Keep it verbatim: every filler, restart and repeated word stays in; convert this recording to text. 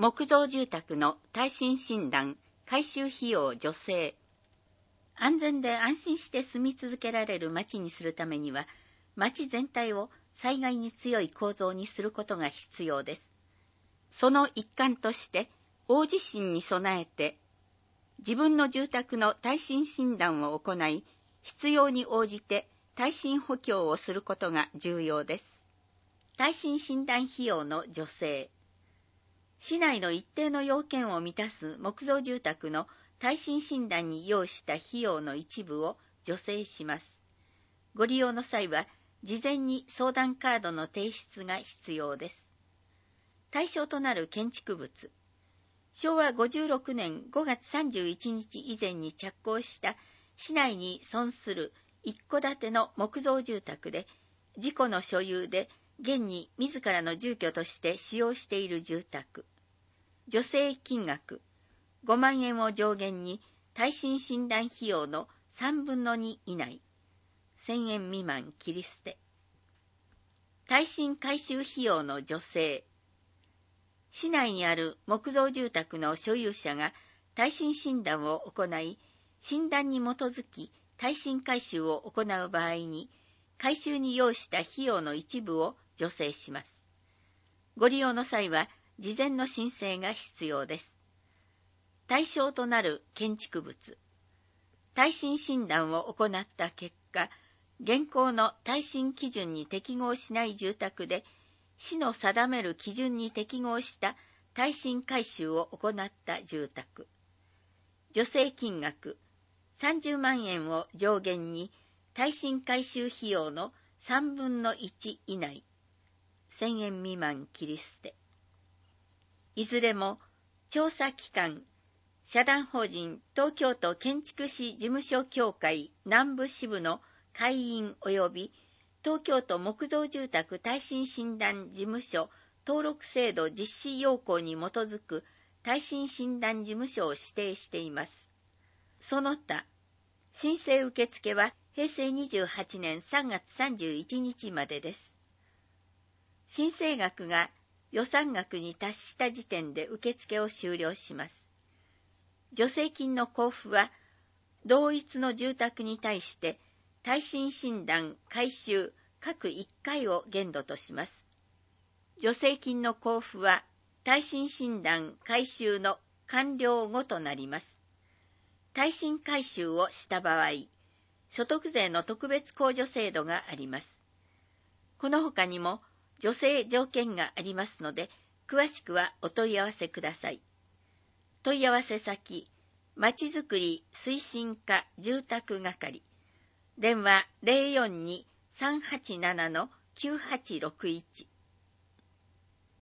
木造住宅の耐震診断、改修費用助成。安全で安心して住み続けられる町にするためには、町全体を災害に強い構造にすることが必要です。その一環として、大地震に備えて、自分の住宅の耐震診断を行い、必要に応じて耐震補強をすることが重要です。耐震診断費用の助成。市内の一定の要件を満たす木造住宅の耐震診断に要した費用の一部を助成します。ご利用の際は、事前に相談カードの提出が必要です。対象となる建築物。しょうわごじゅうろくねんごがつさんじゅういちにち以前に着工した市内に存する一戸建ての木造住宅で、自己の所有で現に自らの住居として使用している住宅。助成金額ごまんえんを上限に耐震診断費用のさんぶんのに以内、せんえん未満切り捨て。耐震改修費用の助成。市内にある木造住宅の所有者が耐震診断を行い、診断に基づき耐震改修を行う場合に、改修に要した費用の一部を助成します。ご利用の際は、事前の申請が必要です。対象となる建築物。耐震診断を行った結果、現行の耐震基準に適合しない住宅で、市の定める基準に適合した耐震改修を行った住宅。助成金額さんじゅうまんえんを上限に耐震改修費用のさんぶんのいち以内、せんえん未満切り捨て。いずれも調査機関、社団法人東京都建築士事務所協会南部支部の会員及び東京都木造住宅耐震診断事務所登録制度実施要項に基づく耐震診断事務所を指定しています。その他、申請受付はへいせいにじゅうはちねんさんがつさんじゅういちにちまでです。申請額が予算額に達した時点で受付を終了します。助成金の交付は、同一の住宅に対して耐震診断改修各いっかいを限度とします。助成金の交付は耐震診断改修の完了後となります。耐震改修をした場合、所得税の特別控除制度があります。この他にも助成条件がありますので、詳しくはお問い合わせください。問い合わせ先、まちづくり推進課住宅係。電話 ゼロよんに さんはちなな きゅうはちろくいち